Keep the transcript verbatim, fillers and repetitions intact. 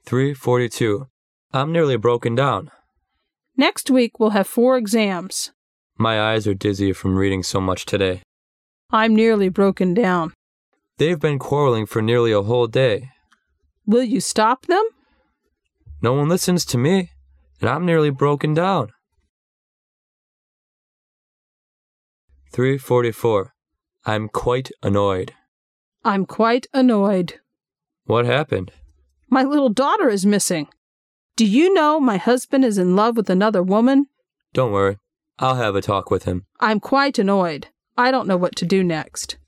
three forty-two. I'm nearly broken down. Next week we'll have four exams. My eyes are dizzy from reading so much today. I'm nearly broken down. They've been quarreling for nearly a whole day. Will you stop them? No one listens to me, and I'm nearly broken down. three forty-four. I'm quite annoyed. I'm quite annoyed. What happened? My little daughter is missing. Do you know my husband is in love with another woman? Don't worry. I'll have a talk with him. I'm quite annoyed. I don't know what to do next.